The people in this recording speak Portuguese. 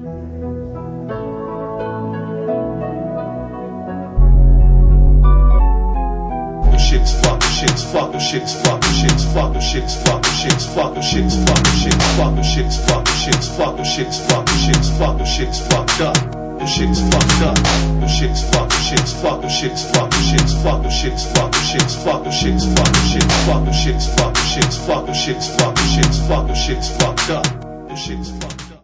Shit's fuck, the shit's fuck, the shit's fuck, the shit's fuck, the shit's fuck, the shit's fuck, the shit's fuck, the shit's fuck, the shit's fuck, the shit's fuck, the shit's fuck, the shit's fuck, the shit's fucked up. The shit's fucked up. The shit's fuck, the shit's fuck, the shit's fuck, the shit's fuck, the shit's fuck, the shit's fuck, the shit's fuck, the shit's fuck, the shit's fuck, the shit's fuck, the shit's fuck, the shit's fuck, the shit's fucked up. The shit's fucked.